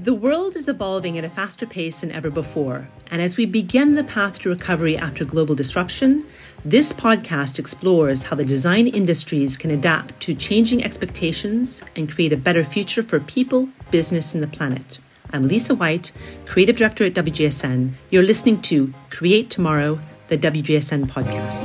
The world is evolving at a faster pace than ever before, and as we begin the path to recovery after global disruption, this podcast explores how the design industries can adapt to changing expectations and create a better future for people, business, and the planet. I'm Lisa White, Creative Director at WGSN. You're listening to Create Tomorrow, the WGSN podcast.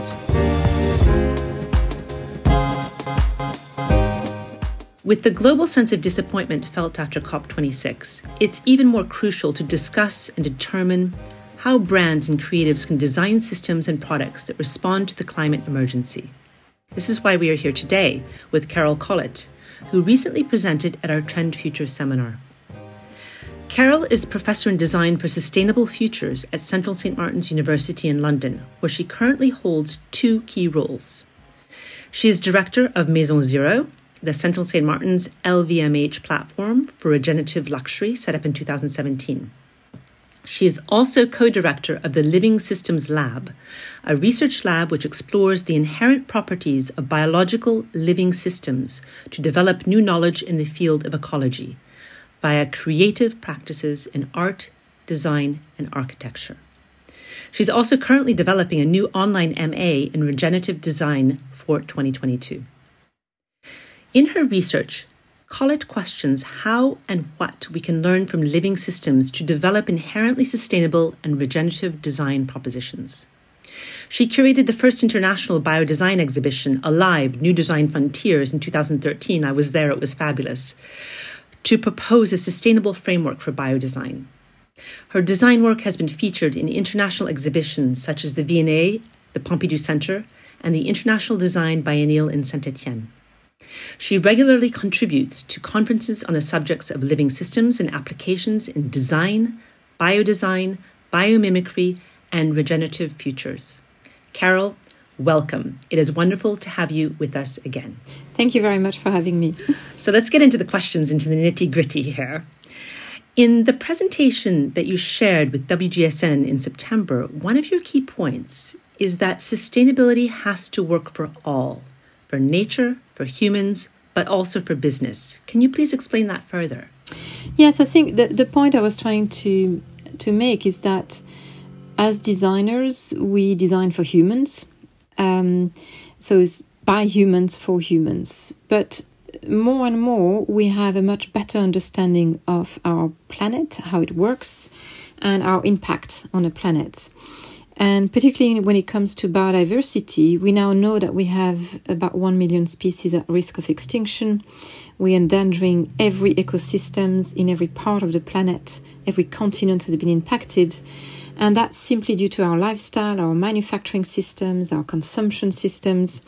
With the global sense of disappointment felt after COP26, it's even more crucial to discuss and determine how brands and creatives can design systems and products that respond to the climate emergency. This is why we are here today with Carol Collett, who recently presented at our Trend Futures seminar. Carol is Professor in Design for Sustainable Futures at Central St. Martin's University in London, where she currently holds two key roles. She is Director of Maison Zero, the Central St. Martin's LVMH platform for regenerative luxury set up in 2017. She is also co-director of the Living Systems Lab, a research lab which explores the inherent properties of biological living systems to develop new knowledge in the field of ecology via creative practices in art, design, and architecture. She's also currently developing a new online MA in regenerative design for 2022. In her research, Collett questions how and what we can learn from living systems to develop inherently sustainable and regenerative design propositions. She curated the first international biodesign exhibition, Alive, New Design Frontiers, in 2013. I was there, it was fabulous, to propose a sustainable framework for biodesign. Her design work has been featured in international exhibitions such as the V&A, the Pompidou Center, and the International Design Biennial in Saint-Étienne. She regularly contributes to conferences on the subjects of living systems and applications in design, biodesign, biomimicry, and regenerative futures. Carol, welcome. It is wonderful to have you with us again. Thank you very much for having me. So let's get into the questions, into the nitty-gritty here. In the presentation that you shared with WGSN in September, one of your key points is that sustainability has to work for all, for nature, for humans, but also for business. Can you please explain that further? Yes, I think the point I was trying to make is that as designers, we design for humans. So it's by humans for humans. But more and more, we have a much better understanding of our planet, how it works, and our impact on the planet. And particularly when it comes to biodiversity, we now know that we have about 1 million species at risk of extinction. We're endangering every ecosystems in every part of the planet. Every continent has been impacted. And that's simply due to our lifestyle, our manufacturing systems, our consumption systems.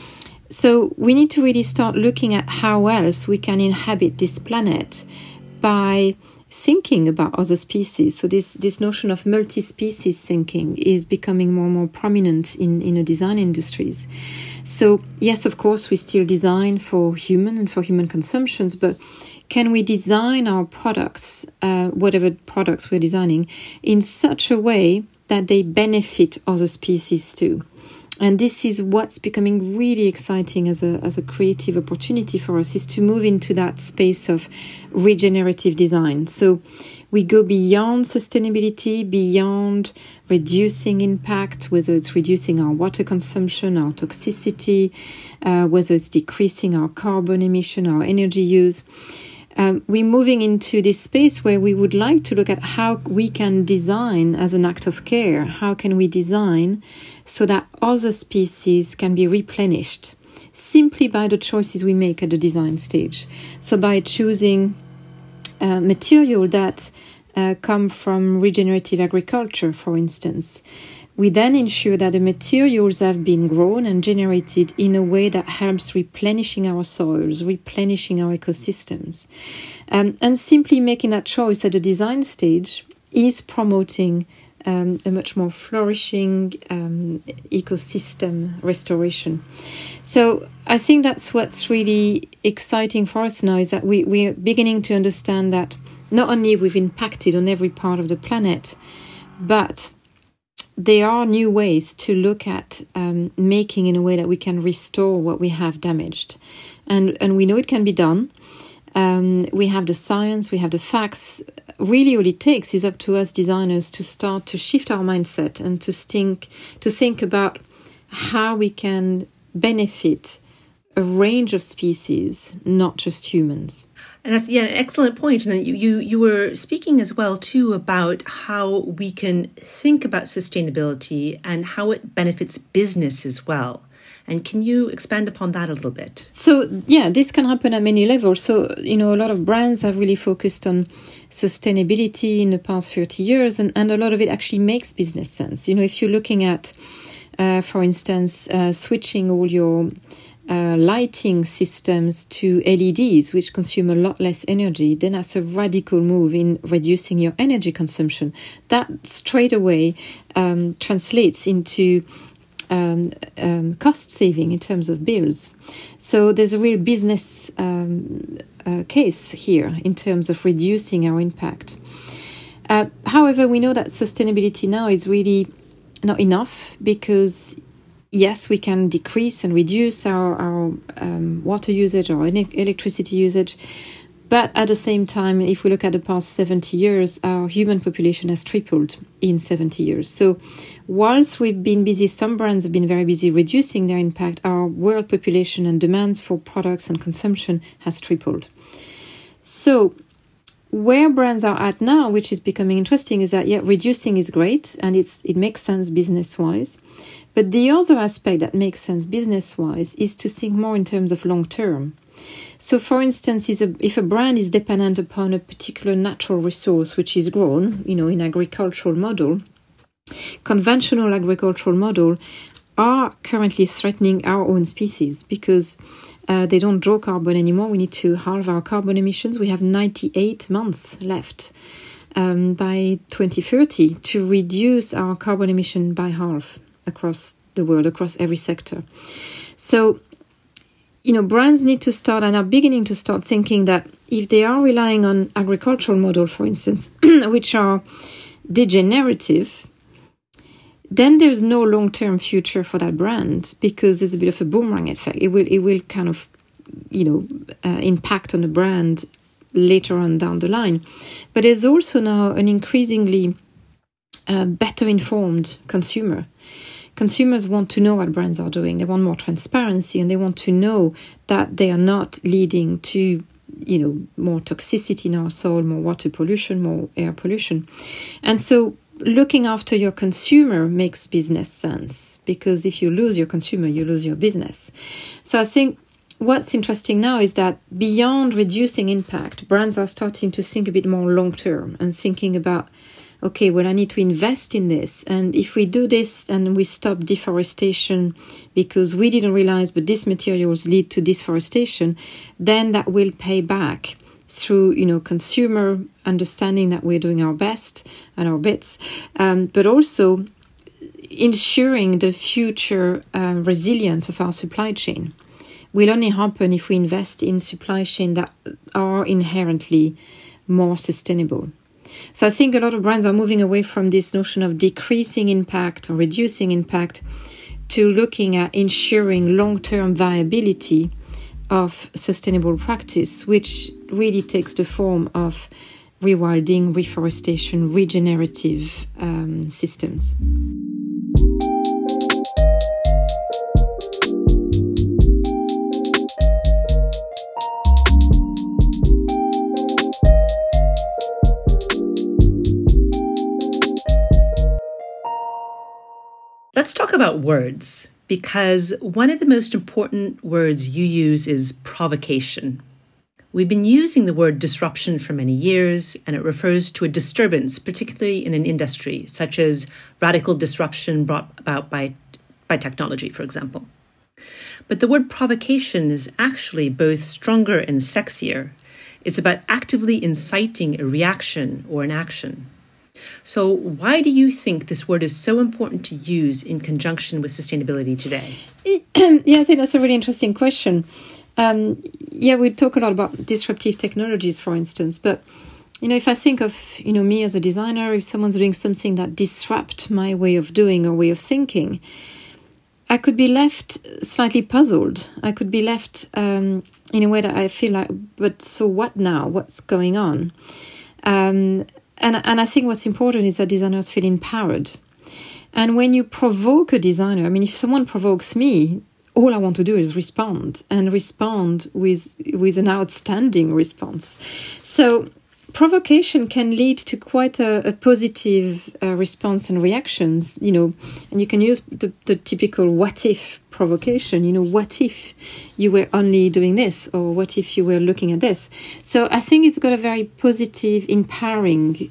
So we need to really start looking at how else we can inhabit this planet by thinking about other species. So this notion of multi-species thinking is becoming more and more prominent in the design industries. So yes, of course, we still design for human and for human consumptions, but can we design our products, whatever products we're designing, in such a way that they benefit other species too? And this is what's becoming really exciting as a creative opportunity for us, is to move into that space of regenerative design. So we go beyond sustainability, beyond reducing impact, whether it's reducing our water consumption, our toxicity, whether it's decreasing our carbon emission, our energy use. We're moving into this space where we would like to look at how we can design as an act of care. How can we design so that other species can be replenished simply by the choices we make at the design stage? So by choosing material that come from regenerative agriculture, for instance, we then ensure that the materials have been grown and generated in a way that helps replenishing our soils, replenishing our ecosystems. And simply making that choice at the design stage is promoting a much more flourishing ecosystem restoration. So I think that's what's really exciting for us now, is that we're beginning to understand that not only we've impacted on every part of the planet, but there are new ways to look at making in a way that we can restore what we have damaged. And we know it can be done. We have the science, we have the facts. really all it takes is up to us designers to start to shift our mindset and to think about how we can benefit a range of species, not just humans. And that's an excellent point. And you were speaking as well too about how we can think about sustainability and how it benefits business as well. And can you expand upon that a little bit? So, this can happen at many levels. So, a lot of brands have really focused on sustainability in the past 30 years, and a lot of it actually makes business sense. If you're looking at, for instance, switching all your lighting systems to LEDs, which consume a lot less energy, then that's a radical move in reducing your energy consumption. That straight away translates into cost saving in terms of bills. So there's a real business case here in terms of reducing our impact. However, we know that sustainability now is really not enough because yes, we can decrease and reduce our water usage or electricity usage. But at the same time, if we look at the past 70 years, our human population has tripled in 70 years. So whilst we've been busy, some brands have been very busy reducing their impact, our world population and demands for products and consumption has tripled. So where brands are at now, which is becoming interesting, is that, reducing is great and it makes sense business-wise. But the other aspect that makes sense business-wise is to think more in terms of long-term. So, for instance, if a brand is dependent upon a particular natural resource which is grown, in agricultural model, conventional agricultural model are currently threatening our own species because they don't draw carbon anymore. We need to halve our carbon emissions. We have 98 months left by 2030 to reduce our carbon emission by half across the world, across every sector. So, brands need to start and are beginning to start thinking that if they are relying on agricultural model, for instance, which are degenerative, then there's no long-term future for that brand because there's a bit of a boomerang effect. It will kind of, impact on the brand later on down the line. But there's also now an increasingly better informed consumer. Consumers want to know what brands are doing. They want more transparency and they want to know that they are not leading to, more toxicity in our soil, more water pollution, more air pollution. And so looking after your consumer makes business sense because if you lose your consumer, you lose your business. So I think what's interesting now is that beyond reducing impact, brands are starting to think a bit more long term and thinking about, okay, well, I need to invest in this. And if we do this and we stop deforestation because we didn't realize, but these materials lead to deforestation, then that will pay back through, consumer understanding that we're doing our best and our bits, but also ensuring the future resilience of our supply chain will only happen if we invest in supply chain that are inherently more sustainable. So I think a lot of brands are moving away from this notion of decreasing impact or reducing impact to looking at ensuring long-term viability of sustainable practice, which really takes the form of rewilding, reforestation, regenerative systems. Let's talk about words, because one of the most important words you use is provocation. We've been using the word disruption for many years, and it refers to a disturbance, particularly in an industry, such as radical disruption brought about by technology, for example. But the word provocation is actually both stronger and sexier. It's about actively inciting a reaction or an action. So why do you think this word is so important to use in conjunction with sustainability today? I think that's a really interesting question. We talk a lot about disruptive technologies, for instance, but, if I think of, me as a designer, if someone's doing something that disrupts my way of doing or way of thinking, I could be left slightly puzzled. I could be left in a way that I feel like, but so what now? What's going on? And I think what's important is that designers feel empowered. And when you provoke a designer, I mean, if someone provokes me, all I want to do is respond with an outstanding response. So provocation can lead to quite a positive response and reactions, and you can use the typical what if provocation, what if you were only doing this, or what if you were looking at this. So I think it's got a very positive, empowering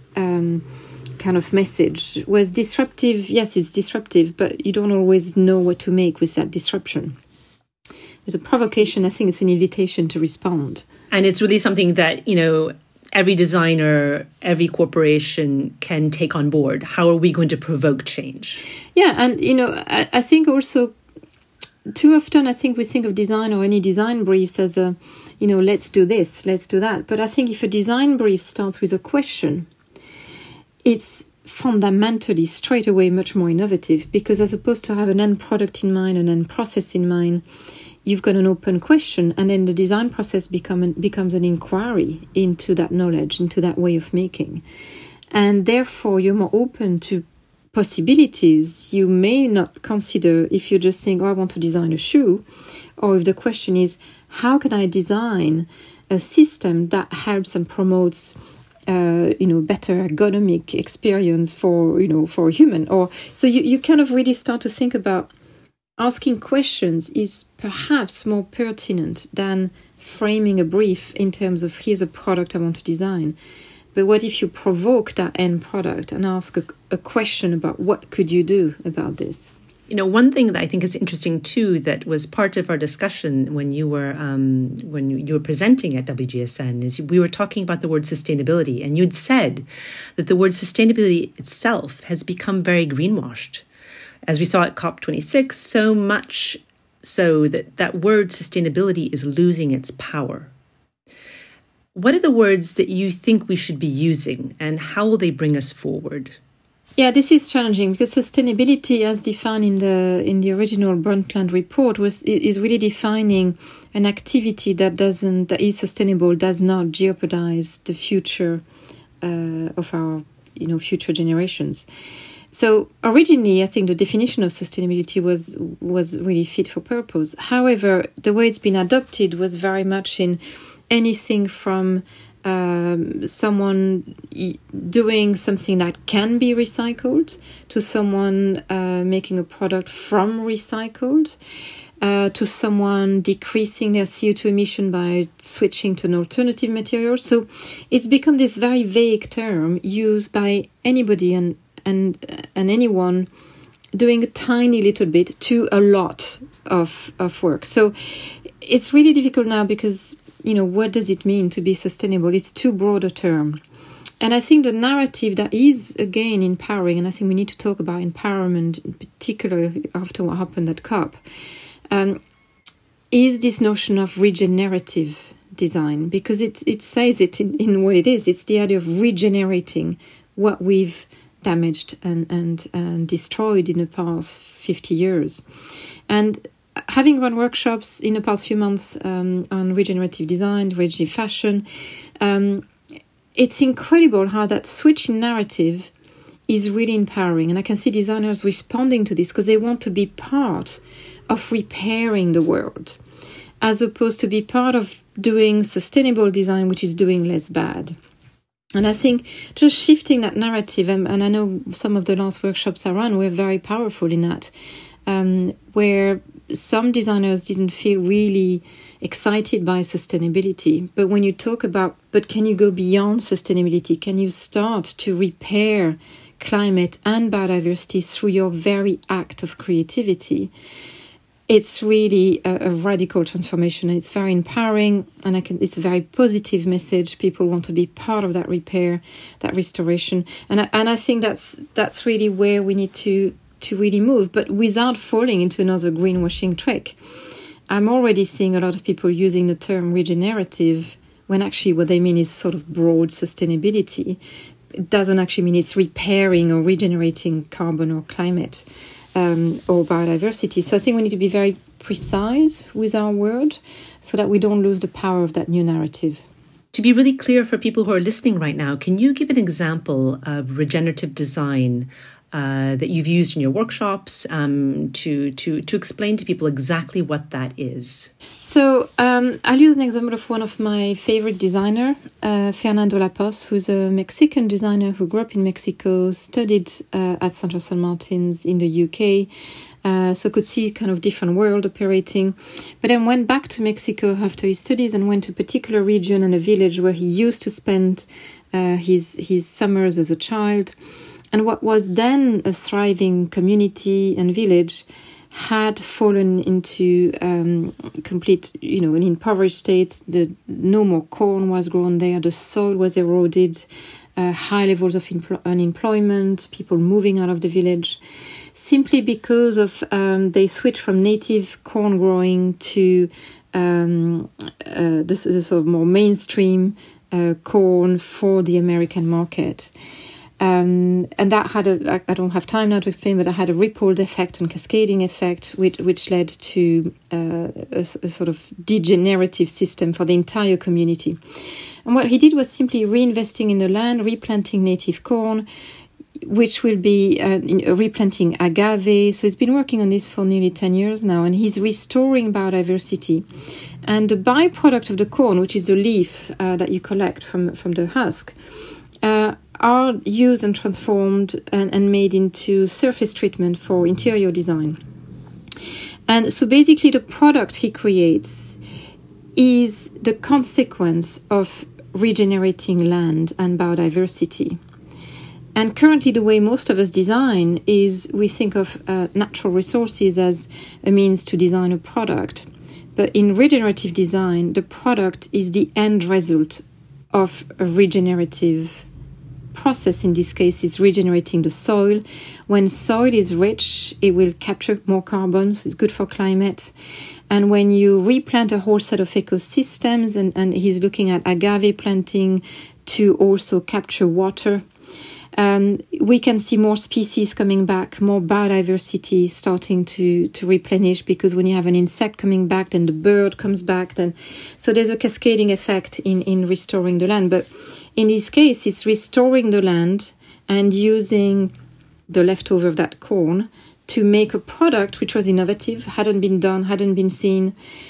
kind of message. Whereas disruptive, yes, it's disruptive, but you don't always know what to make with that disruption. With a provocation, I think it's an invitation to respond. And it's really something that, every designer, every corporation can take on board. How are we going to provoke change? Yeah, and, I think also too often I think we think of design or any design briefs as let's do this, let's do that. But I think if a design brief starts with a question, it's fundamentally straight away much more innovative, because as opposed to have an end product in mind, an end process in mind, you've got an open question, and then the design process becomes an inquiry into that knowledge, into that way of making. And therefore, you're more open to possibilities you may not consider if you're just saying, I want to design a shoe, or if the question is, how can I design a system that helps and promotes better ergonomic experience for a human. Or so you kind of really start to think about asking questions is perhaps more pertinent than framing a brief in terms of here's a product I want to design. But what if you provoke that end product and ask a question about what could you do about this? One thing that I think is interesting too, that was part of our discussion when you were presenting at WGSN, is we were talking about the word sustainability, and you'd said that the word sustainability itself has become very greenwashed, as we saw at COP26. So much so that word sustainability is losing its power. What are the words that you think we should be using, and how will they bring us forward? Yeah, this is challenging, because sustainability, as defined in the original Brundtland report, is really defining an activity that is sustainable, does not jeopardize the future of our future generations. So originally, I think the definition of sustainability was really fit for purpose. However, the way it's been adopted was very much in anything from someone doing something that can be recycled, to someone making a product from recycled, to someone decreasing their CO2 emission by switching to an alternative material. So it's become this very vague term used by anybody and anyone doing a tiny little bit to a lot of work. So it's really difficult now, because what does it mean to be sustainable? It's too broad a term. And I think the narrative that is, again, empowering, and I think we need to talk about empowerment, in particular after what happened at COP, is this notion of regenerative design, because it says it in what it is. It's the idea of regenerating what we've damaged and destroyed in the past 50 years. And having run workshops in the past few months on regenerative design, regenerative fashion, it's incredible how that switch in narrative is really empowering. And I can see designers responding to this because they want to be part of repairing the world, as opposed to be part of doing sustainable design, which is doing less bad. And I think just shifting that narrative, and I know some of the last workshops I ran were very powerful in that, where some designers didn't feel really excited by sustainability. But when you talk about, but can you go beyond sustainability? Can you start to repair climate and biodiversity through your very act of creativity? It's really a radical transformation, and it's very empowering, and it's a very positive message. People want to be part of that repair, that restoration, and I think that's really where we need to really move, but without falling into another greenwashing trick. I'm already seeing a lot of people using the term regenerative when actually what they mean is sort of broad sustainability. It doesn't actually mean it's repairing or regenerating carbon or climate or biodiversity. So I think we need to be very precise with our word so that we don't lose the power of that new narrative. To be really clear for people who are listening right now, can you give an example of regenerative design that you've used in your workshops to explain to people exactly what that is? So I'll use an example of one of my favorite designer, Fernando Lapos, who's a Mexican designer who grew up in Mexico, studied at Central St. Martin's in the UK, so could see kind of different world operating, but then went back to Mexico after his studies and went to a particular region and a village where he used to spend his summers as a child. And what was then a thriving community and village had fallen into complete, an impoverished state. No more corn was grown there. The soil was eroded. High levels of unemployment. People moving out of the village, simply because of they switched from native corn growing to the sort of more mainstream corn for the American market. And that had I don't have time now to explain, but that had a rippled effect and cascading effect, which led to a sort of degenerative system for the entire community. And what he did was simply reinvesting in the land, replanting native corn, which will be replanting agave. So he's been working on this for nearly 10 years now, and he's restoring biodiversity. And the byproduct of the corn, which is the leaf that you collect from the husk, are used and transformed and made into surface treatment for interior design. And so basically the product he creates is the consequence of regenerating land and biodiversity. And currently the way most of us design is we think of natural resources as a means to design a product. But in regenerative design, the product is the end result of a regenerative process. In this case is regenerating the soil. When soil is rich, it will capture more carbon, so it's good for climate. And when you replant a whole set of ecosystems, and he's looking at agave planting to also capture water, we can see more species coming back, more biodiversity starting to replenish, because when you have an insect coming back, then the bird comes back. So there's a cascading effect in restoring the land. But in this case, it's restoring the land and using the leftover of that corn to make a product which was innovative, hadn't been done, hadn't been seen.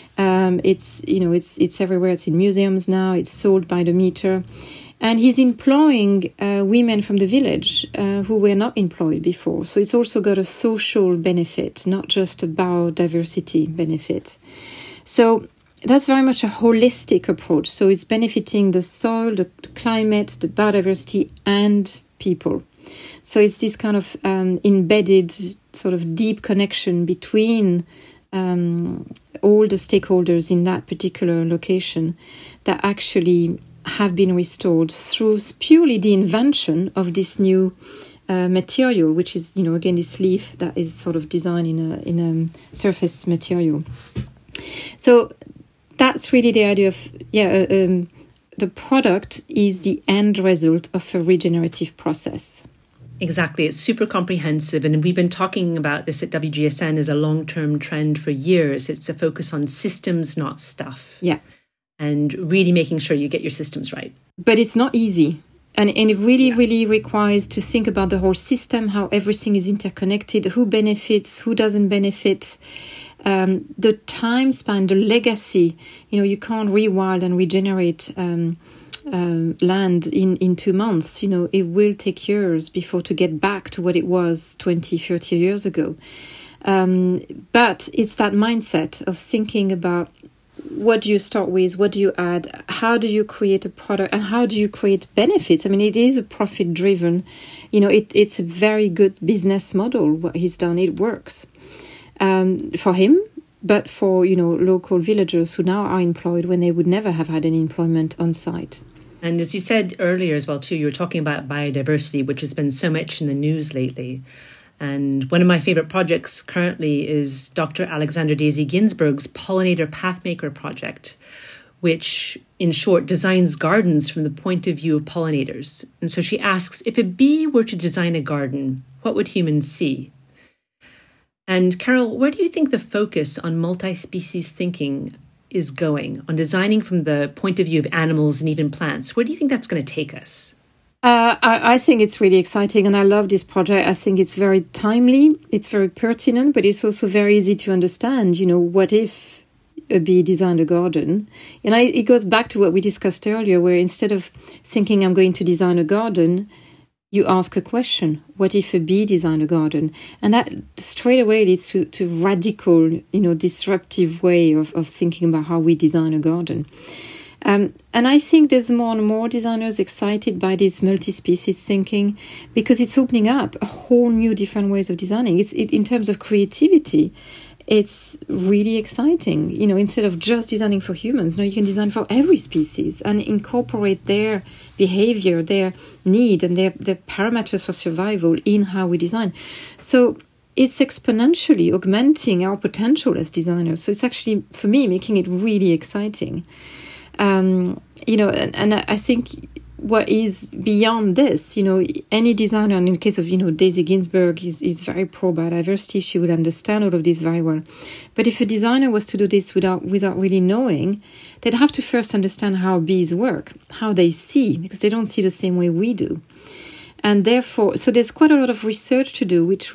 It's everywhere. It's in museums now. It's sold by the meter. And he's employing women from the village who were not employed before. So it's also got a social benefit, not just a biodiversity benefit. So that's very much a holistic approach. So it's benefiting the soil, the climate, the biodiversity, and people. So it's this kind of embedded sort of deep connection between all the stakeholders in that particular location that actually have been restored through purely the invention of this new material, which is, again, this leaf that is sort of designed in a surface material. So that's really the idea of, the product is the end result of a regenerative process. Exactly. It's super comprehensive. And we've been talking about this at WGSN as a long-term trend for years. It's a focus on systems, not stuff. Yeah. And really making sure you get your systems right. But it's not easy. And it really requires to think about the whole system, how everything is interconnected, who benefits, who doesn't benefit, the time span, the legacy. You can't rewild and regenerate land in 2 months. It will take years before to get back to what it was 20, 30 years ago. But it's that mindset of thinking about, what do you start with? What do you add? How do you create a product? And how do you create benefits? I mean, it is a profit-driven, it's a very good business model, what he's done. It works for him, but for, local villagers who now are employed when they would never have had any employment on site. And as you said earlier as well, too, you were talking about biodiversity, which has been so much in the news lately. And one of my favorite projects currently is Dr. Alexandra Daisy Ginsberg's Pollinator Pathmaker project, which, in short, designs gardens from the point of view of pollinators. And so she asks, if a bee were to design a garden, what would humans see? And Carol, where do you think the focus on multi-species thinking is going on designing from the point of view of animals and even plants? Where do you think that's going to take us? I think it's really exciting, and I love this project. I think it's very timely, it's very pertinent, but it's also very easy to understand. What if a bee designed a garden? And it goes back to what we discussed earlier, where instead of thinking I'm going to design a garden, you ask a question: what if a bee designed a garden? And that straight away leads to radical, disruptive way of thinking about how we design a garden. And I think there's more and more designers excited by this multi-species thinking, because it's opening up a whole new different ways of designing. In terms of creativity, it's really exciting. Instead of just designing for humans, now you can design for every species and incorporate their behavior, their need, and their parameters for survival in how we design. So it's exponentially augmenting our potential as designers. So it's actually, for me, making it really exciting. And I think what is beyond this, any designer, and in the case of, Daisy Ginsburg is very pro-biodiversity, she would understand all of this very well. But if a designer was to do this without really knowing, they'd have to first understand how bees work, how they see, because they don't see the same way we do. And therefore, so there's quite a lot of research to do, which,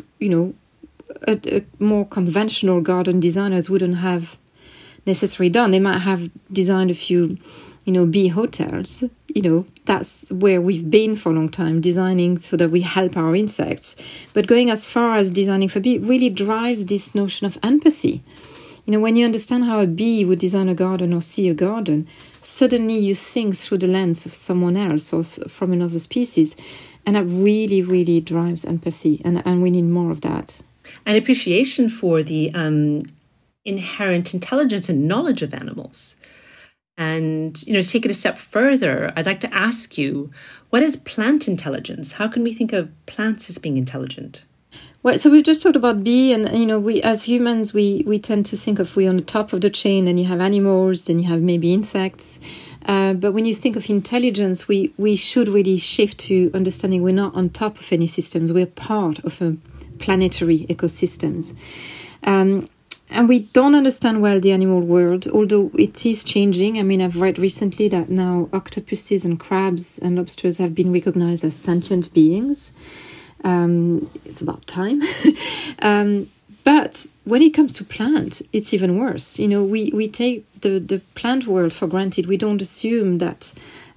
a more conventional garden designers wouldn't have necessarily done. They might have designed a few, bee hotels. That's where we've been for a long time, designing so that we help our insects. But going as far as designing for bee really drives this notion of empathy. When you understand how a bee would design a garden or see a garden, suddenly you think through the lens of someone else or from another species. And that really, really drives empathy. And we need more of that. And appreciation for the inherent intelligence and knowledge of animals. And, to take it a step further, I'd like to ask you, what is plant intelligence? How can we think of plants as being intelligent? Well, so we've just talked about bee, and, we as humans, we tend to think of we're on the top of the chain, and you have animals, then you have maybe insects. But when you think of intelligence, we should really shift to understanding we're not on top of any systems. We're part of a planetary ecosystems. And we don't understand well the animal world, although it is changing. I mean, I've read recently that now octopuses and crabs and lobsters have been recognized as sentient beings. It's about time. But when it comes to plant, it's even worse. We take the plant world for granted. We don't assume that,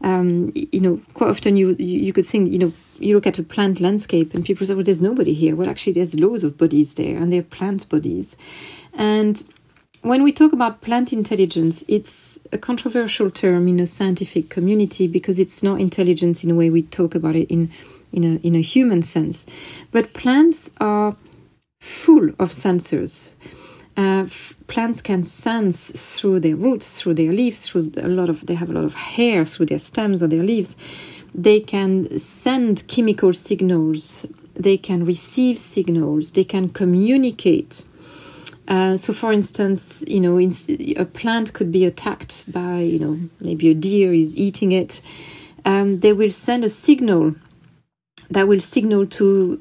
quite often you could think, you look at a plant landscape and people say, well, there's nobody here. Well, actually, there's loads of bodies there, and they're plant bodies. And when we talk about plant intelligence, it's a controversial term in a scientific community because it's not intelligence in a way we talk about it in a human sense. But plants are full of sensors. Plants can sense through their roots, through their leaves, they have a lot of hair through their stems or their leaves. They can send chemical signals. They can receive signals. They can communicate. So, for instance, a plant could be attacked by, maybe a deer is eating it. They will send a signal that will signal to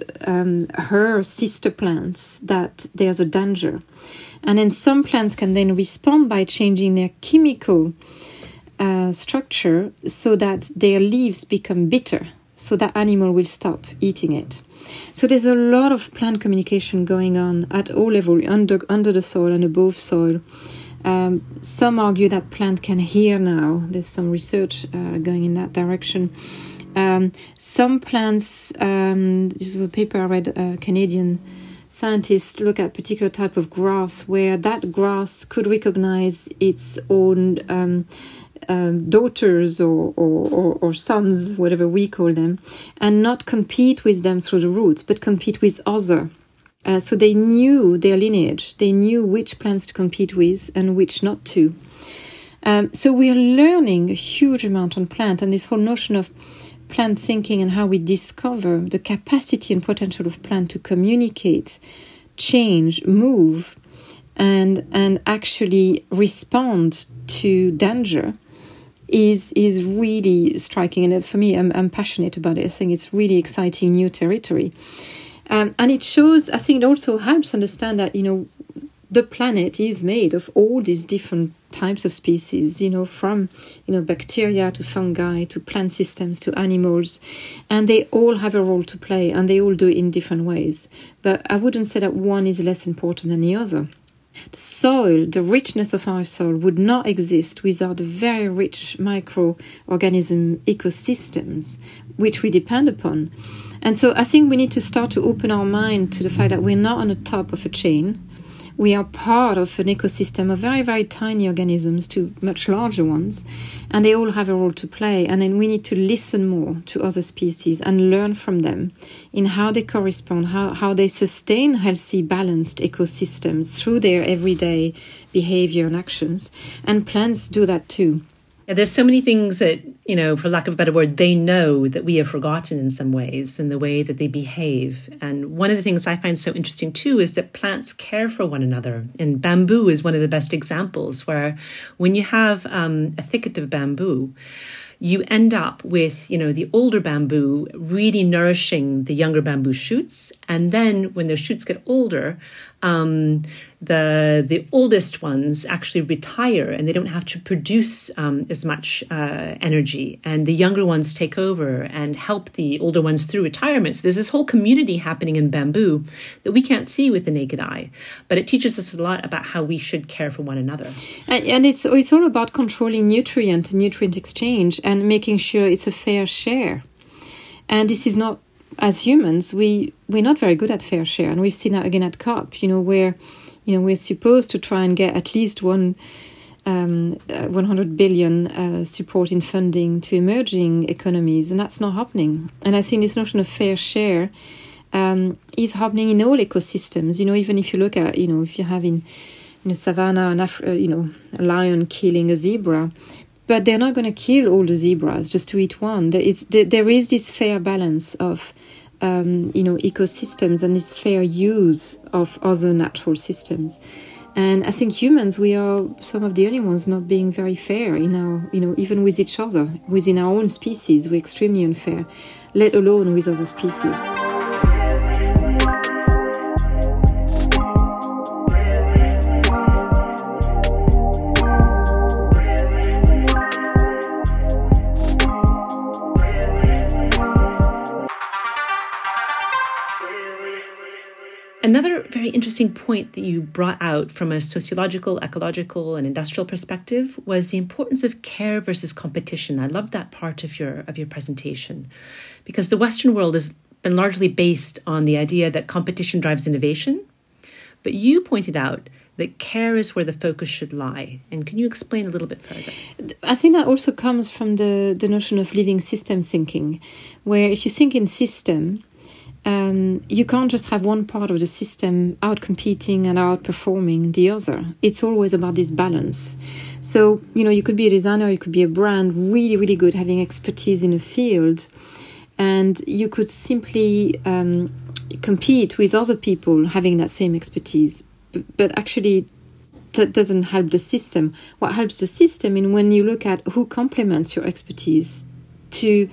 her sister plants that there's a danger. And then some plants can then respond by changing their chemical structure so that their leaves become bitter, so that animal will stop eating it. So there's a lot of plant communication going on at all levels, under the soil and above soil. Some argue that plant can hear now. There's some research going in that direction. Some plants, this is a paper I read, Canadian scientists look at a particular type of grass where that grass could recognize its own daughters or sons, whatever we call them, and not compete with them through the roots, but compete with other. So they knew their lineage. They knew which plants to compete with and which not to. So we are learning a huge amount on plant, and this whole notion of plant thinking and how we discover the capacity and potential of plant to communicate, change, move, and actually respond to danger is really striking. And for me, I'm passionate about it. I think it's really exciting new territory. And it shows, I think it also helps understand that, the planet is made of all these different types of species, from, bacteria to fungi to plant systems to animals, and they all have a role to play, and they all do it in different ways. But I wouldn't say that one is less important than the other. The soil, the richness of our soil would not exist without the very rich microorganism ecosystems which we depend upon. And so I think we need to start to open our mind to the fact that we're not on the top of a chain. We are part of an ecosystem of very, very tiny organisms to much larger ones, and they all have a role to play. And then we need to listen more to other species and learn from them in how they correspond, how they sustain healthy, balanced ecosystems through their everyday behavior and actions. And plants do that too. Yeah, there's so many things that, for lack of a better word, they know that we have forgotten in some ways in the way that they behave. And one of the things I find so interesting too is that plants care for one another. And bamboo is one of the best examples where when you have a thicket of bamboo, you end up with, the older bamboo really nourishing the younger bamboo shoots. And then when those shoots get older, the oldest ones actually retire and they don't have to produce as much energy. And the younger ones take over and help the older ones through retirement. So there's this whole community happening in bamboo that we can't see with the naked eye. But it teaches us a lot about how we should care for one another. And it's all about controlling nutrient exchange and making sure it's a fair share. And this is not, as humans, we're not very good at fair share. And we've seen that again at COP, where, we're supposed to try and get at least 100 billion support in funding to emerging economies, and that's not happening. And I think this notion of fair share is happening in all ecosystems. Even if you look at, if you have in savannah, a lion killing a zebra, but they're not going to kill all the zebras just to eat one. There is this fair balance of ecosystems and this fair use of other natural systems. And I think humans, we are some of the only ones not being very fair in our, even with each other. Within our own species, we're extremely unfair, let alone with other species. Another very interesting point that you brought out from a sociological, ecological, and industrial perspective was the importance of care versus competition. I love that part of your presentation, because the Western world has been largely based on the idea that competition drives innovation. But you pointed out that care is where the focus should lie. And can you explain a little bit further? I think that also comes from the notion of living system thinking, where if you think in system, you can't just have one part of the system out-competing and outperforming the other. It's always about this balance. So, you could be a designer, you could be a brand, really, really good, having expertise in a field, and you could simply compete with other people having that same expertise. But actually, that doesn't help the system. What helps the system is when you look at who complements your expertise to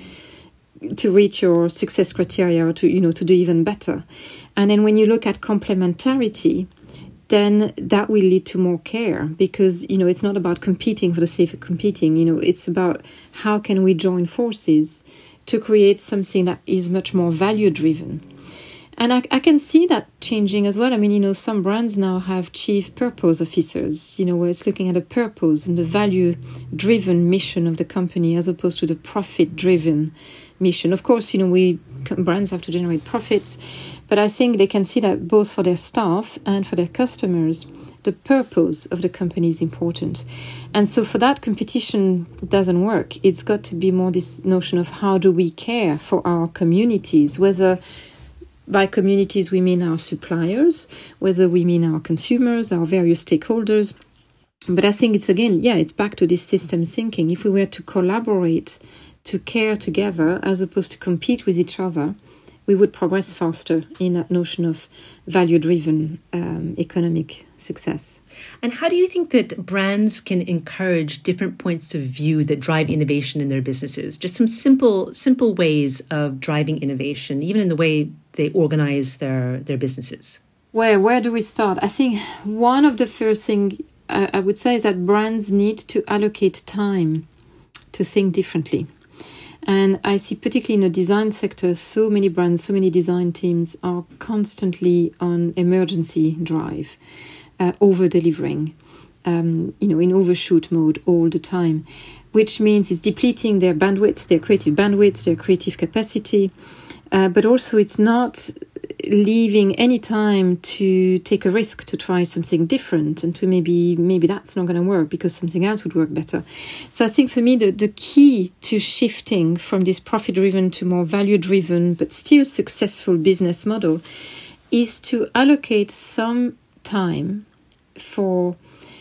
reach your success criteria, or to do even better. And then when you look at complementarity, then that will lead to more care, because it's not about competing for the sake of competing. It's about how can we join forces to create something that is much more value driven. And I can see that changing as well. I mean, some brands now have chief purpose officers, where it's looking at the purpose and the value-driven mission of the company as opposed to the profit-driven mission. Of course, brands have to generate profits, but I think they can see that both for their staff and for their customers, the purpose of the company is important. And so for that, competition doesn't work. It's got to be more this notion of how do we care for our communities, whether by communities we mean our suppliers, whether we mean our consumers, our various stakeholders. But I think it's back to this system thinking. If we were to collaborate, to care together as opposed to compete with each other, we would progress faster in that notion of value-driven economic success. And how do you think that brands can encourage different points of view that drive innovation in their businesses? Just some simple ways of driving innovation, even in the way they organize their businesses. Where do we start? I think one of the first thing I would say is that brands need to allocate time to think differently. And I see particularly in the design sector, so many brands, so many design teams are constantly on emergency drive, over-delivering, in overshoot mode all the time, which means it's depleting their bandwidth, their creative capacity, but also it's not leaving any time to take a risk, to try something different, and to maybe that's not going to work because something else would work better. So I think for me the key to shifting from this profit-driven to more value-driven but still successful business model is to allocate some time for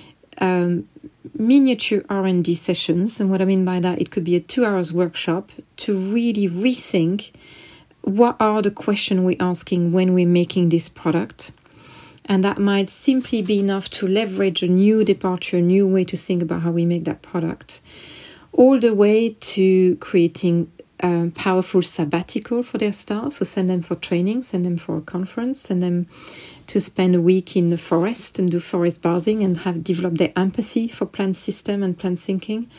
miniature R&D sessions. And what I mean by that, it could be a 2 hours workshop to really rethink what are the questions we're asking when we're making this product. And that might simply be enough to leverage a new departure, a new way to think about how we make that product, all the way to creating a powerful sabbatical for their staff. So send them for training, send them for a conference, send them to spend a week in the forest and do forest bathing and have developed their empathy for plant system and plant thinking.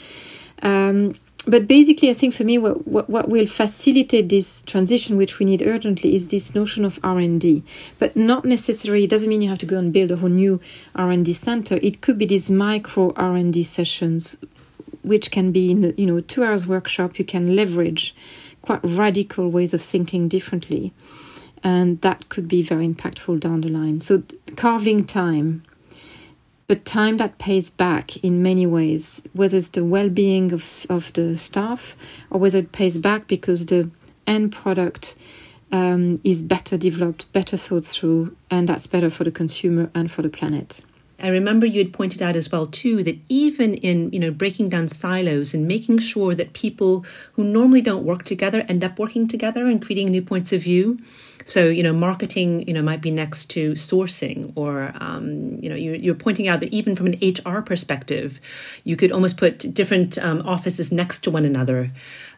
But basically, I think for me, what will facilitate this transition, which we need urgently, is this notion of R&D. But not necessarily, it doesn't mean you have to go and build a whole new R&D center. It could be these micro R&D sessions, which can be in a 2 hours workshop. You can leverage quite radical ways of thinking differently. And that could be very impactful down the line. So carving time, but time that pays back in many ways, whether it's the well-being of the staff or whether it pays back because the end product is better developed, better thought through, and that's better for the consumer and for the planet. I remember you had pointed out as well, too, that even in, breaking down silos and making sure that people who normally don't work together end up working together and creating new points of view. So, marketing, might be next to sourcing, or, you're pointing out that even from an HR perspective, you could almost put different offices next to one another,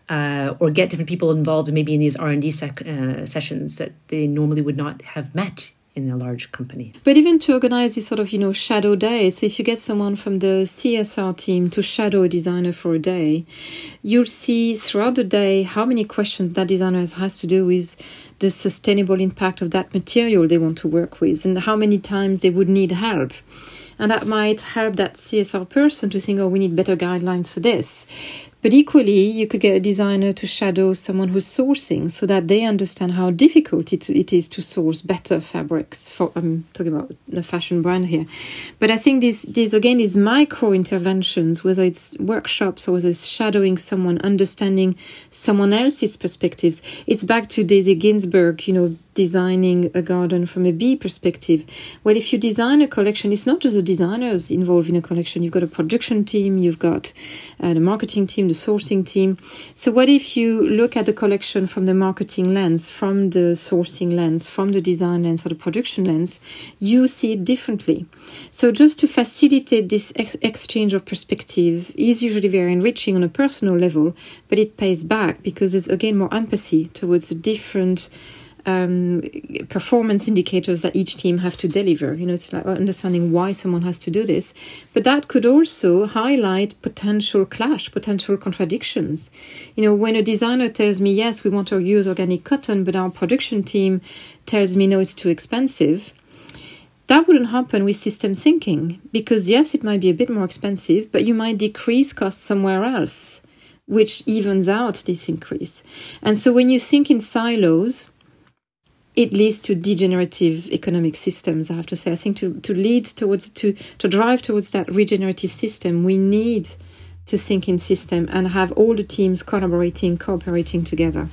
or get different people involved maybe in these R&D sessions that they normally would not have met in a large company. But even to organize this sort of, shadow days, so if you get someone from the CSR team to shadow a designer for a day, you'll see throughout the day how many questions that designer has to do with the sustainable impact of that material they want to work with, and how many times they would need help. And that might help that CSR person to think, we need better guidelines for this. But equally, you could get a designer to shadow someone who's sourcing so that they understand how difficult it is to source better fabrics. I'm talking about a fashion brand here. But I think these micro interventions, whether it's workshops or whether it's shadowing someone, understanding someone else's perspectives, it's back to Daisy Ginsburg, designing a garden from a bee perspective. Well, if you design a collection, it's not just the designers involved in a collection. You've got a production team, you've got the marketing team, the sourcing team. So what if you look at the collection from the marketing lens, from the sourcing lens, from the design lens or the production lens, you see it differently. So just to facilitate this exchange of perspective is usually very enriching on a personal level, but it pays back because there's again more empathy towards the different performance indicators that each team have to deliver. It's like understanding why someone has to do this. But that could also highlight potential clash, potential contradictions. When a designer tells me, yes, we want to use organic cotton, but our production team tells me, no, it's too expensive. That wouldn't happen with system thinking, because yes, it might be a bit more expensive, but you might decrease costs somewhere else, which evens out this increase. And so when you think in silos, it leads to degenerative economic systems, I have to say. I think to drive towards that regenerative system, we need to think in system and have all the teams cooperating together.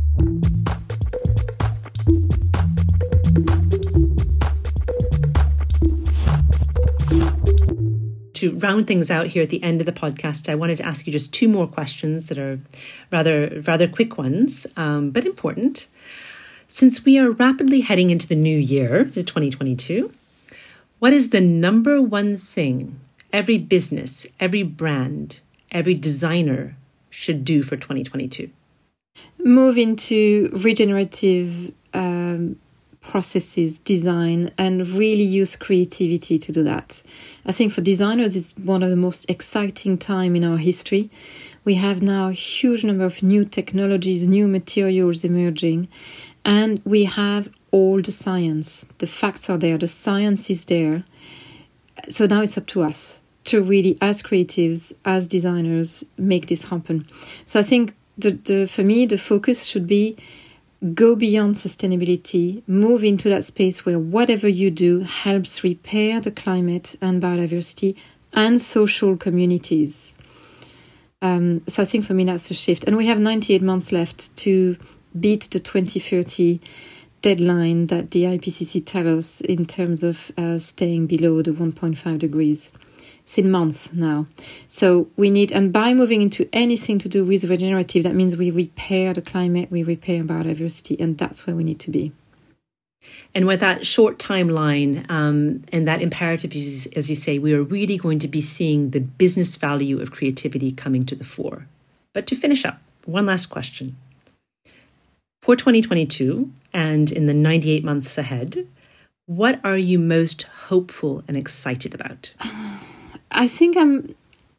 To round things out here at the end of the podcast, I wanted to ask you just two more questions that are rather quick ones, but important. Since we are rapidly heading into the new year, to 2022, what is the number one thing every business, every brand, every designer should do for 2022? Move into regenerative processes, design, and really use creativity to do that. I think for designers, it's one of the most exciting time in our history. We have now a huge number of new technologies, new materials emerging, and we have all the science. The facts are there, the science is there. So now it's up to us to really, as creatives, as designers, make this happen. So I think for me, the focus should be go beyond sustainability, move into that space where whatever you do helps repair the climate and biodiversity and social communities. So I think for me that's a shift. And we have 98 months left to beat the 2030 deadline that the IPCC tells us in terms of staying below the 1.5 degrees. It's in months now. So we need, and by moving into anything to do with regenerative, that means we repair the climate, we repair biodiversity, and that's where we need to be. And with that short timeline and that imperative, as you say, we are really going to be seeing the business value of creativity coming to the fore. But to finish up, one last question. For 2022 and in the 98 months ahead, what are you most hopeful and excited about? I think I'm,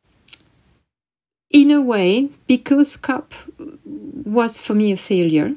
in a way, because COP was for me a failure,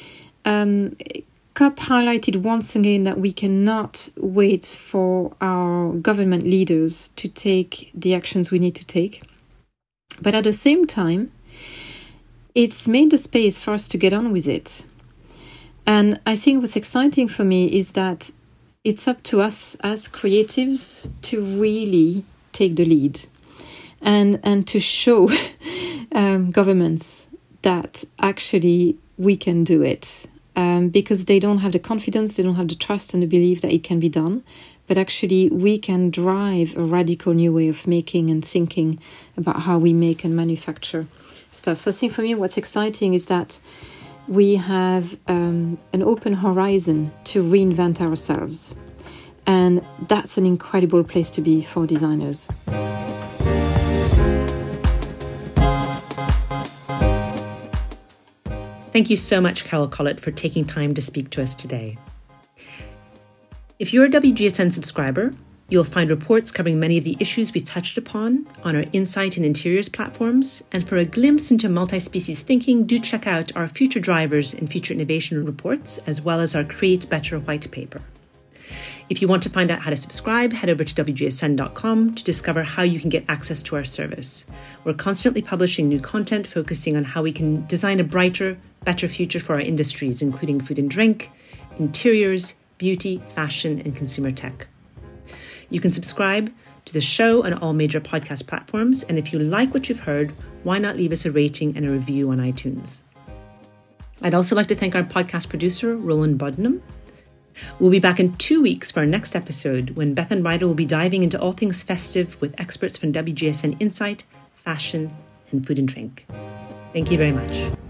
COP highlighted once again that we cannot wait for our government leaders to take the actions we need to take. But at the same time, it's made the space for us to get on with it. And I think what's exciting for me is that it's up to us as creatives to really take the lead and to show governments that actually we can do it, because they don't have the confidence, they don't have the trust and the belief that it can be done. But actually we can drive a radical new way of making and thinking about how we make and manufacture stuff. So I think for me what's exciting is that we have an open horizon to reinvent ourselves. And that's an incredible place to be for designers. Thank you so much, Carol Collett, for taking time to speak to us today. If you're a WGSN subscriber, you'll find reports covering many of the issues we touched upon on our Insight and Interiors platforms. And for a glimpse into multi-species thinking, do check out our Future Drivers and Future Innovation reports, as well as our Create Better white paper. If you want to find out how to subscribe, head over to WGSN.com to discover how you can get access to our service. We're constantly publishing new content focusing on how we can design a brighter, better future for our industries, including food and drink, interiors, beauty, fashion, and consumer tech. You can subscribe to the show on all major podcast platforms, and if you like what you've heard, why not leave us a rating and a review on iTunes? I'd also like to thank our podcast producer, Roland Bodnam. We'll be back in 2 weeks for our next episode, when Bethan Ryder will be diving into all things festive with experts from WGSN Insight, fashion, and food and drink. Thank you very much.